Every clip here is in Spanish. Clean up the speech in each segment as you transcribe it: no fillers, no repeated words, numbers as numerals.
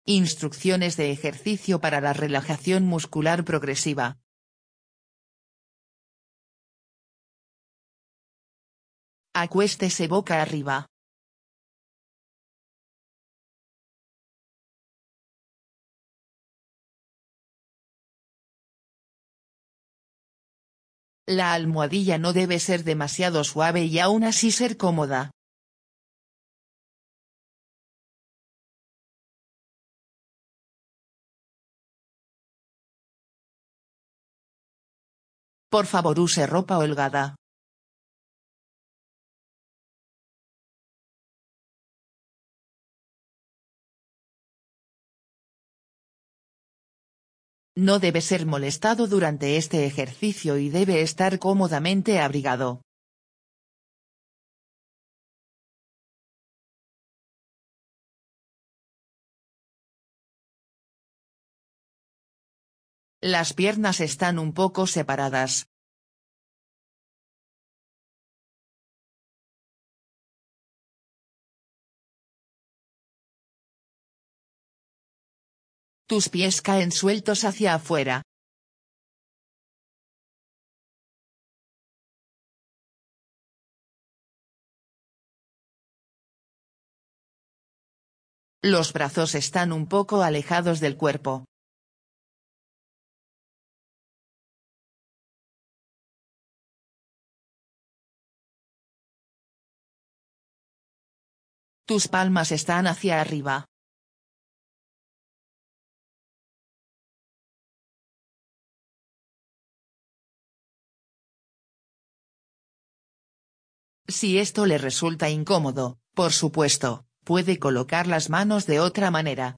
Instrucciones de ejercicio para la relajación muscular progresiva. Acuéstese boca arriba. La almohadilla no debe ser demasiado suave y aún así ser cómoda. Por favor, use ropa holgada. No debe ser molestado durante este ejercicio y debe estar cómodamente abrigado. Las piernas están un poco separadas. Tus pies caen sueltos hacia afuera. Los brazos están un poco alejados del cuerpo. Tus palmas están hacia arriba. Si esto le resulta incómodo, por supuesto, puede colocar las manos de otra manera.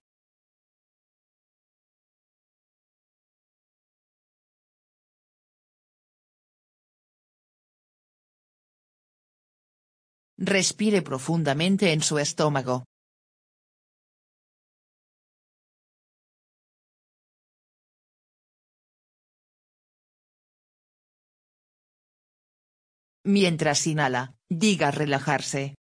Respire profundamente en su estómago. Mientras inhala, diga relajarse.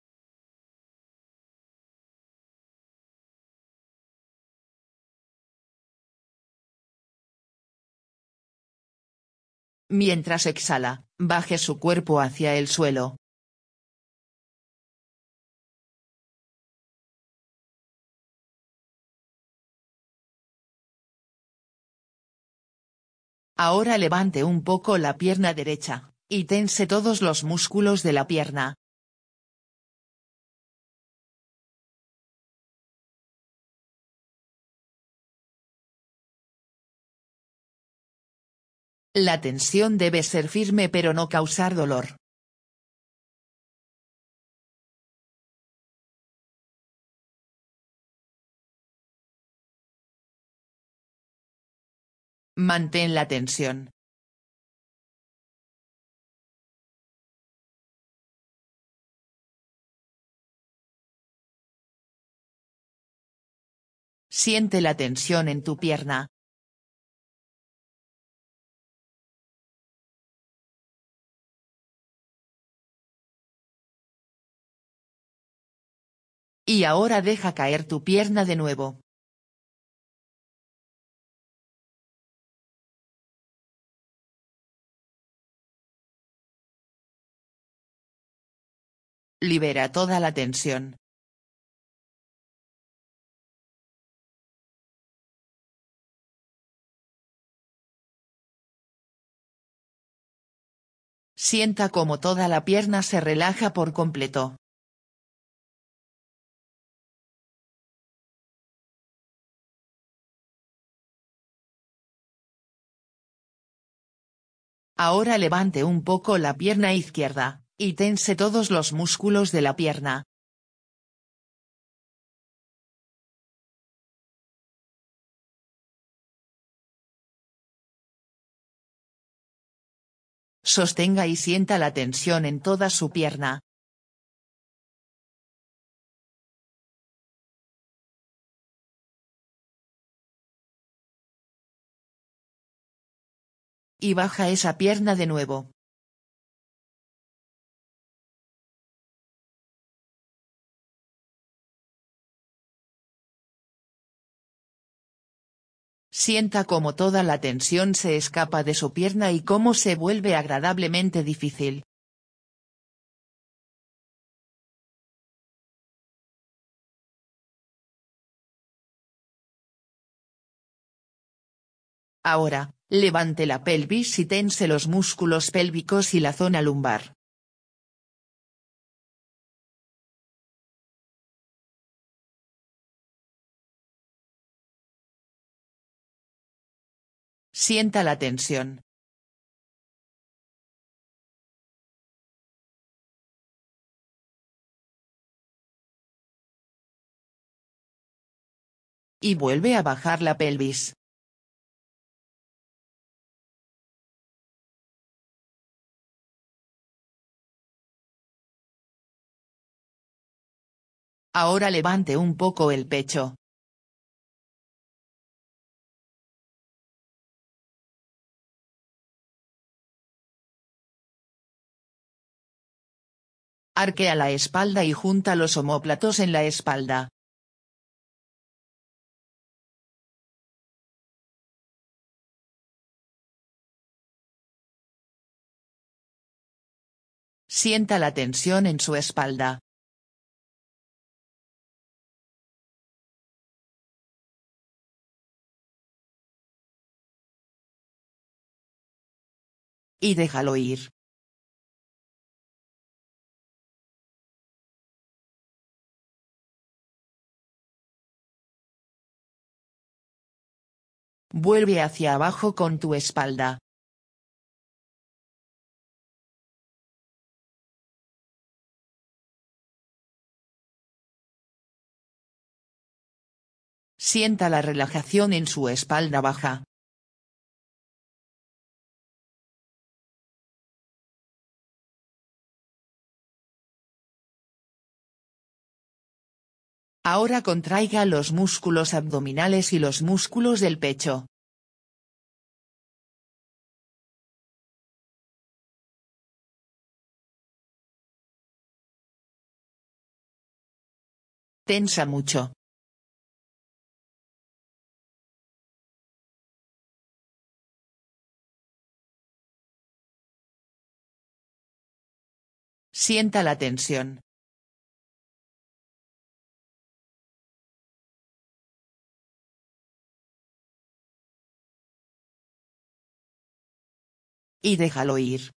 Mientras exhala, baje su cuerpo hacia el suelo. Ahora levante un poco la pierna derecha, y tense todos los músculos de la pierna. La tensión debe ser firme pero no causar dolor. Mantén la tensión. Siente la tensión en tu pierna. Y ahora deja caer tu pierna de nuevo. Libera toda la tensión. Sienta como toda la pierna se relaja por completo. Ahora levante un poco la pierna izquierda, y tense todos los músculos de la pierna. Sostenga y sienta la tensión en toda su pierna. Y baja esa pierna de nuevo. Sienta cómo toda la tensión se escapa de su pierna y cómo se vuelve agradablemente difícil. Ahora, levante la pelvis y tense los músculos pélvicos y la zona lumbar. Sienta la tensión. Y vuelve a bajar la pelvis. Ahora levante un poco el pecho. Arquea la espalda y junta los omóplatos en la espalda. Sienta la tensión en su espalda. Y déjalo ir. Vuelve hacia abajo con tu espalda. Sienta la relajación en su espalda baja. Ahora contraiga los músculos abdominales y los músculos del pecho. Tensa mucho. Sienta la tensión. Y déjalo ir.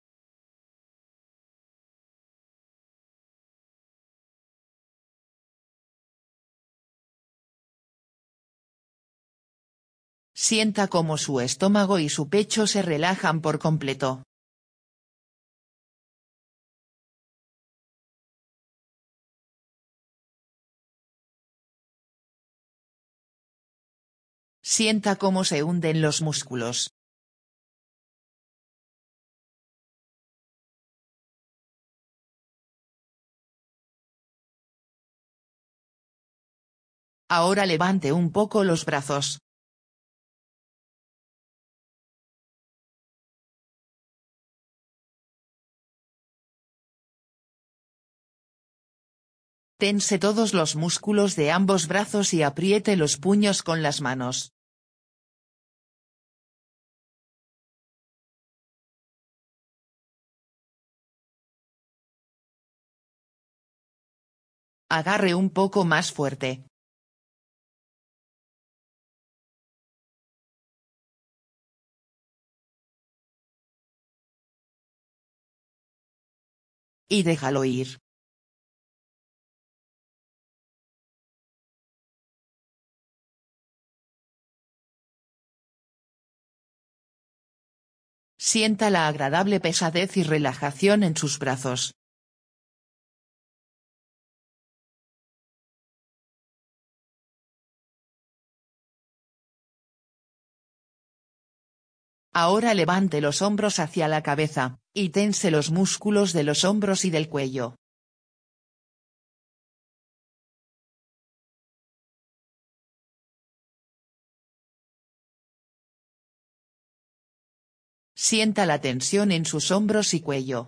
Sienta cómo su estómago y su pecho se relajan por completo. Sienta cómo se hunden los músculos. Ahora levante un poco los brazos. Tense todos los músculos de ambos brazos y apriete los puños con las manos. Agarre un poco más fuerte. Y déjalo ir. Sienta la agradable pesadez y relajación en sus brazos. Ahora levante los hombros hacia la cabeza, y tense los músculos de los hombros y del cuello. Sienta la tensión en sus hombros y cuello.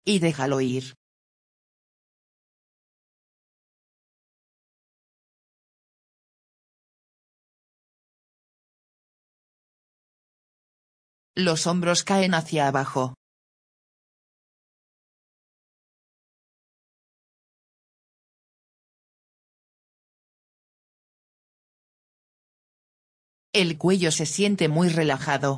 Y déjalo ir. Los hombros caen hacia abajo. El cuello se siente muy relajado.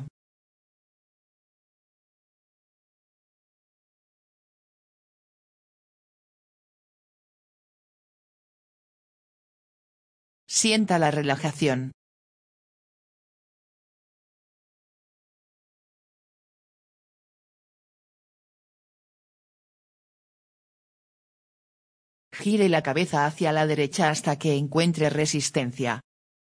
Sienta la relajación. Gire la cabeza hacia la derecha hasta que encuentre resistencia.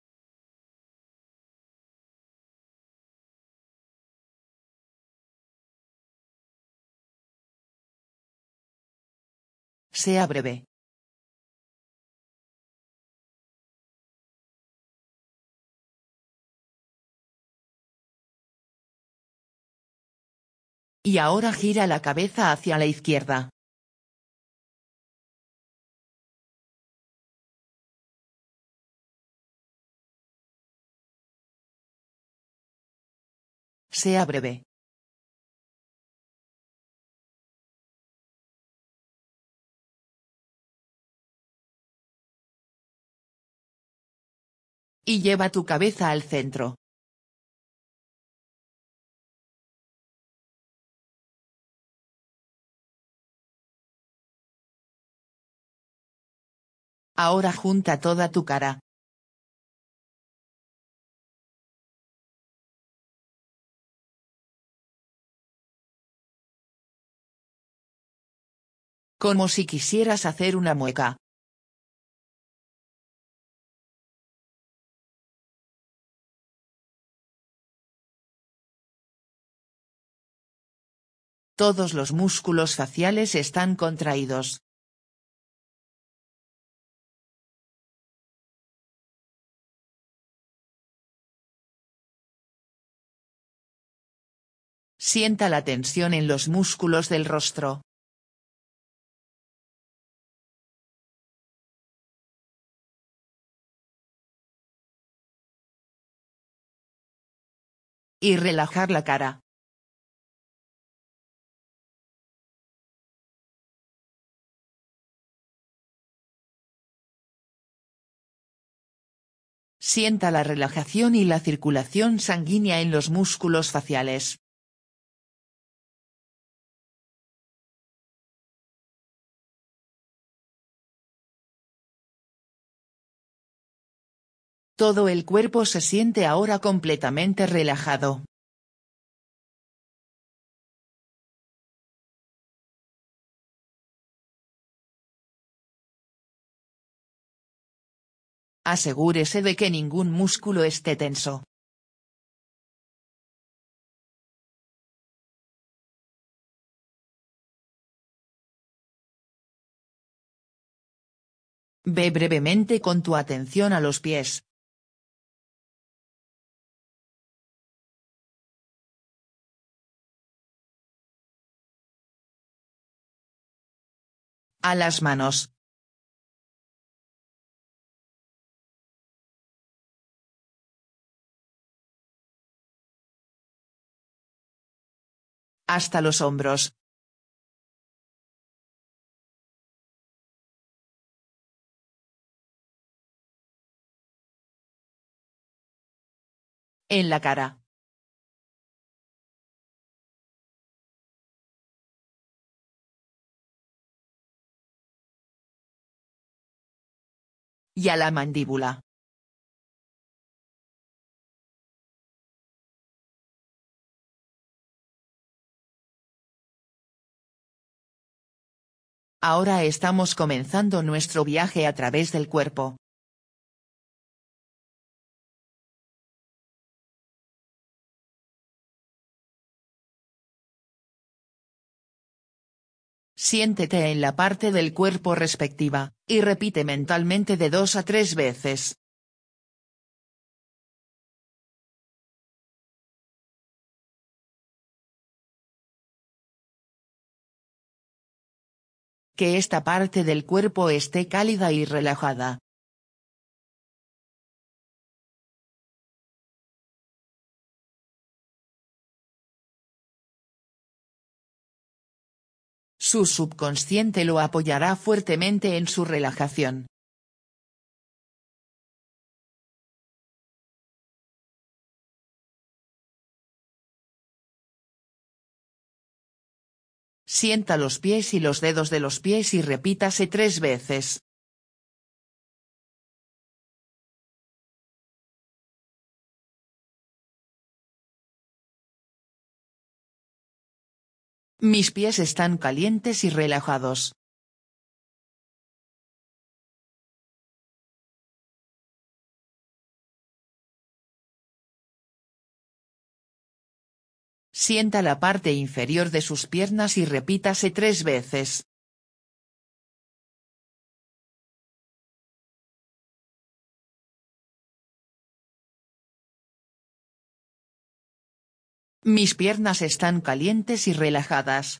Sea breve. Y ahora gira la cabeza hacia la izquierda. Sea breve. Y lleva tu cabeza al centro. Ahora junta toda tu cara. Como si quisieras hacer una mueca. Todos los músculos faciales están contraídos. Sienta la tensión en los músculos del rostro. Y relajar la cara. Sienta la relajación y la circulación sanguínea en los músculos faciales. Todo el cuerpo se siente ahora completamente relajado. Asegúrese de que ningún músculo esté tenso. Ve brevemente con tu atención a los pies. A las manos. Hasta los hombros. En la cara. Y a la mandíbula. Ahora estamos comenzando nuestro viaje a través del cuerpo. Siéntete en la parte del cuerpo respectiva, y repite mentalmente de 2 a 3 veces. Que esta parte del cuerpo esté cálida y relajada. Su subconsciente lo apoyará fuertemente en su relajación. Sienta los pies y los dedos de los pies y repítase 3 veces. Mis pies están calientes y relajados. Sienta la parte inferior de sus piernas y repítase 3 veces. Mis piernas están calientes y relajadas.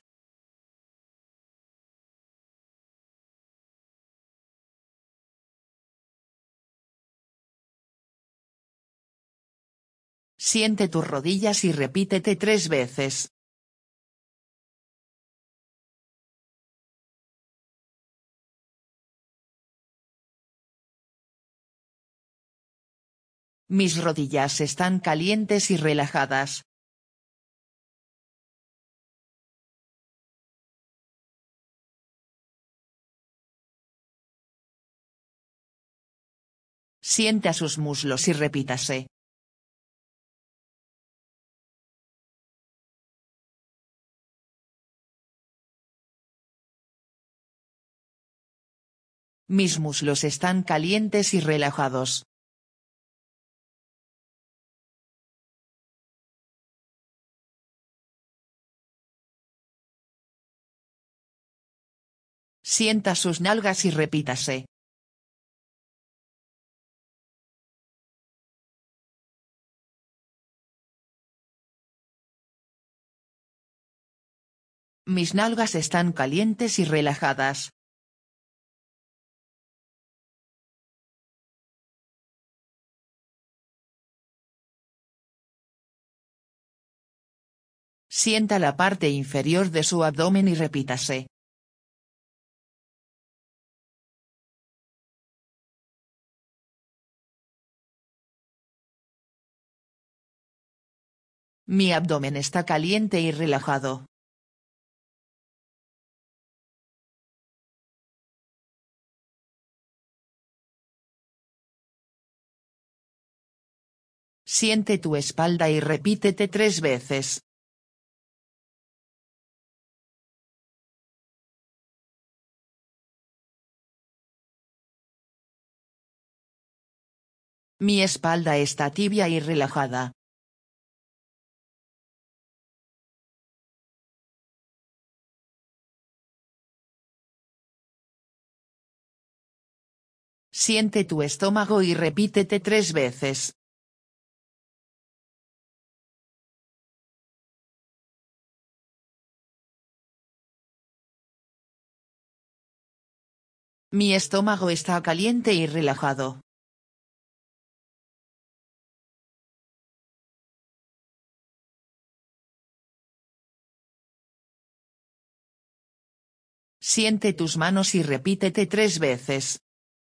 Siente tus rodillas y repítete 3 veces. Mis rodillas están calientes y relajadas. Siente a sus muslos y repítase. Mis muslos están calientes y relajados. Sienta sus nalgas y repítase. Mis nalgas están calientes y relajadas. Sienta la parte inferior de su abdomen y repítase. Mi abdomen está caliente y relajado. Siente tu espalda y repítete 3 veces. Mi espalda está tibia y relajada. Siente tu estómago y repítete 3 veces. Mi estómago está caliente y relajado. Siente tus manos y repítete 3 veces.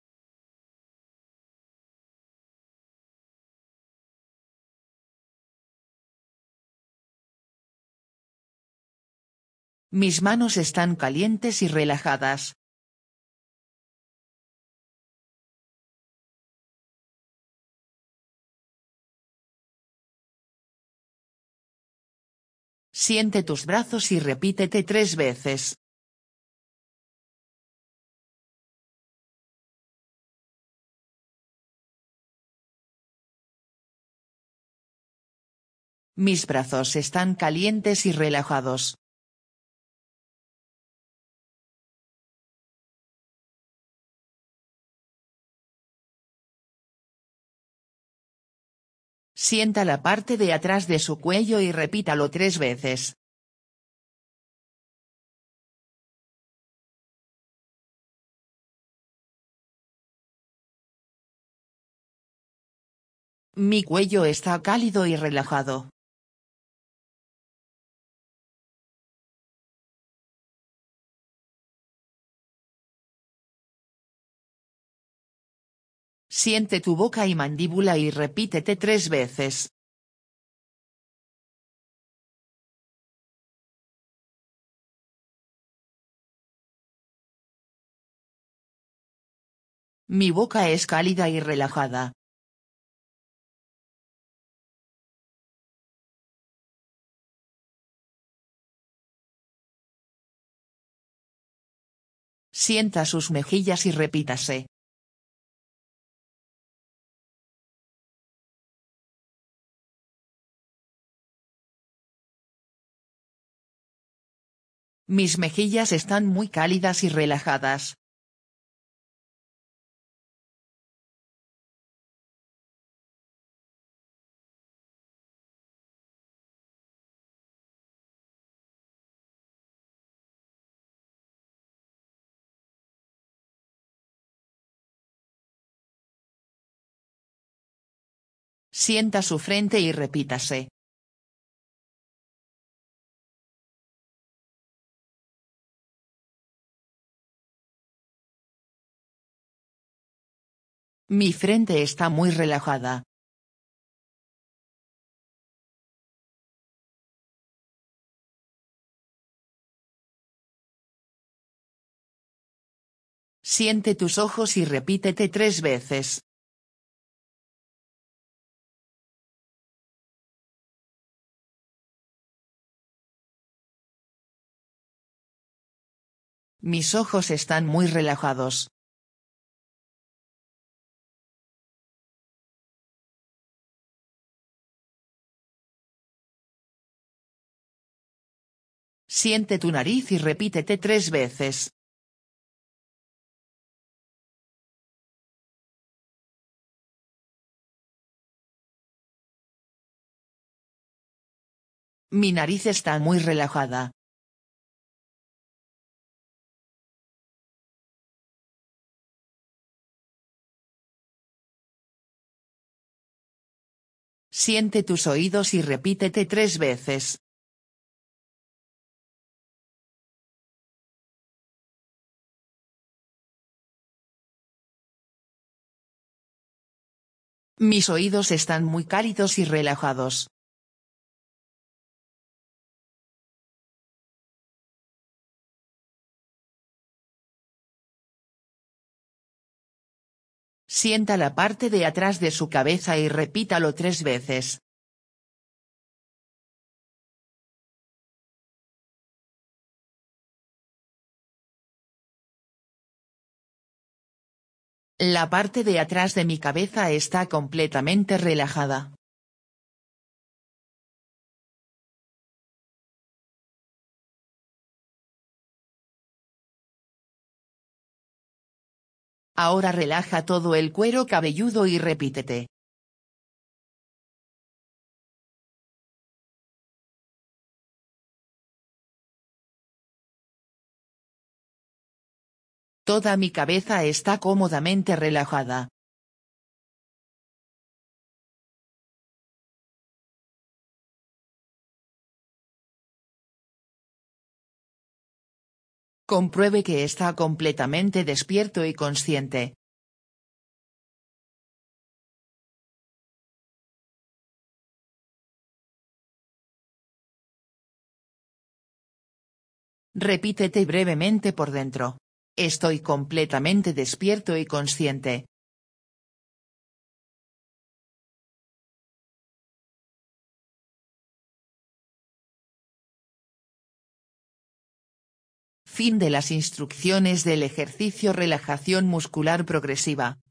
Mis manos están calientes y relajadas. Siente tus brazos y repítete 3 veces. Mis brazos están calientes y relajados. Sienta la parte de atrás de su cuello y repítalo 3 veces. Mi cuello está cálido y relajado. Siente tu boca y mandíbula y repítete 3 veces. Mi boca es cálida y relajada. Sienta sus mejillas y repítase. Mis mejillas están muy cálidas y relajadas. Sienta su frente y repítase. Mi frente está muy relajada. Siente tus ojos y repítete 3 veces. Mis ojos están muy relajados. Siente tu nariz y repítete 3 veces. Mi nariz está muy relajada. Siente tus oídos y repítete 3 veces. Mis oídos están muy cálidos y relajados. Sienta la parte de atrás de su cabeza y repítalo 3 veces. La parte de atrás de mi cabeza está completamente relajada. Ahora relaja todo el cuero cabelludo y repítete. Toda mi cabeza está cómodamente relajada. Compruebe que está completamente despierto y consciente. Repítete brevemente por dentro. Estoy completamente despierto y consciente. Fin de las instrucciones del ejercicio relajación muscular progresiva.